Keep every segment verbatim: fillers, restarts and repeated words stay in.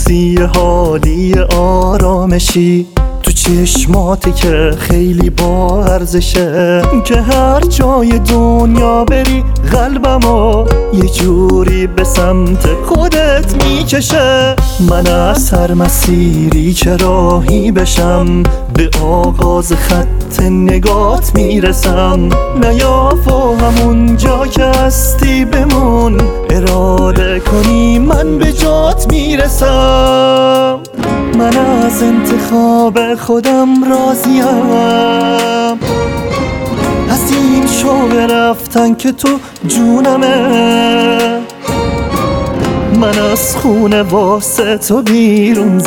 لحظی حالی آرامشی تو چشماتی که خیلی با ارزشه، که هر جای دنیا بری قلبمو یه جوری به سمت خودت میکشه. من از هر مسیری که راهی بشم به آغاز خط نگات میرسم. نیاف و همون جا که هستی بمون، اراده کنی من به جات میرسم. من از انتخاب خودم راضیم، از این شوق رفتن که تو جونمه. من از خونه واسه تو بیرون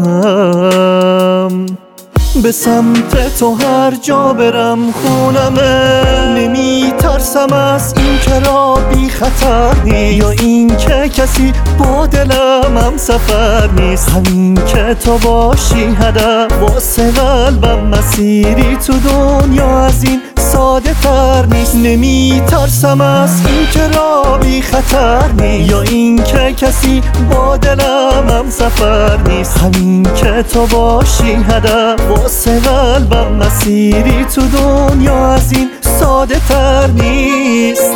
زدم، به سمت تو هر جا برم خونمه. نمی ترسم از این که راه بی خطر نیست، یا این که کسی با دلم هم سفر نیست. همین که تو باشی هدف واسه قلبم، مسیری تو دنیا از این ساده تر نیست. نمی ترسم از این که راه بی خطر نیست، یا این که کسی با دلم هم سفر نیست. همین که تو باشی هدف واسه قلبم، مسیری تو دنیا از این ساده تر نیست.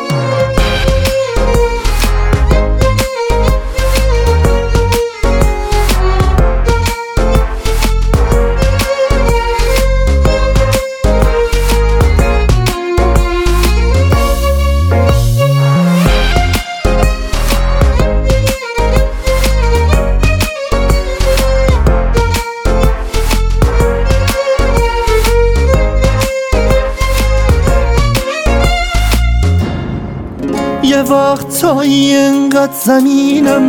یه وقتایی انقدر زمینم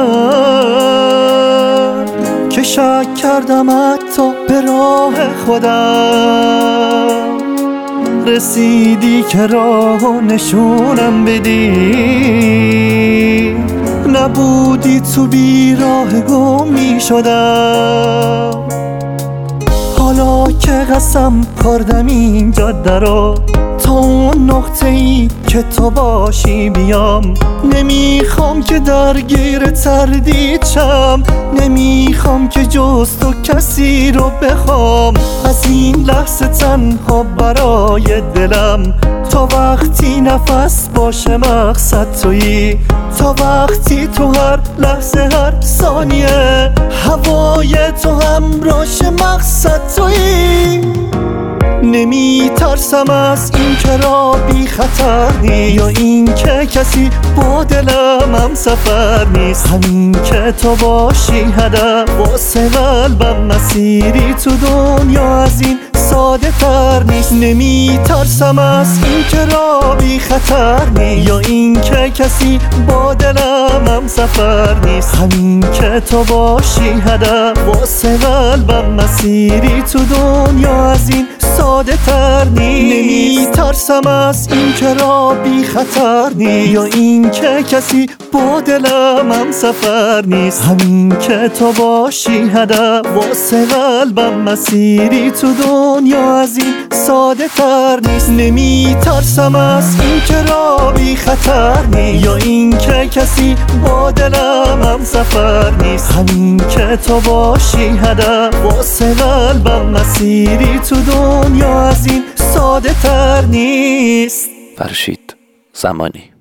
زدم که شک کردم حتی به راه خودم. رسیدی که راهو نشونم بدی، نبودی تو بیراه گم می شدم. حالا که قسم خوردم این جاده رو، تا اون نقطه ای که تو باشی بیام. نمیخوام که درگیر تردید شم، نمیخوام که جز تو کسی رو بخوام. از این لحظه تنها برای دلم، تا وقتی نفس باشه مقصد تویی. تا وقتی تو هر لحظه هر ثانیه هوای تو همراش مقصد تویی. نمی ترسم از این که راه بی خطر نیست، یا این که کسی با دلم هم سفر نیست. همین که تو باشی هدف واسه قلبم، مسیری تو دنیا از این ساده تر نیست. نمی ترسم از این که راه بی خطر نیست، یا این که کسی با دلم هم سفر نیست. همین که تو باشی هدف واسه قلبم، مسیری تو دنیا از این ساده تر نیست. نمی ترسم از این که راه بی خطر نیست، یا این که کسی با دلم هم سفر نیست. همین که تو باشی هدف واسه قلبم، مسیری تو دنیا از این ساده تر نیست. نمی ترسم از این که راه بی خطر نیست، یا این که کسی با دلم هم سفر نیست. همین که تو باشی هدف واسه قلبم، مسیری تو دنیا از این ساده تر نیست. فرشید زمانی.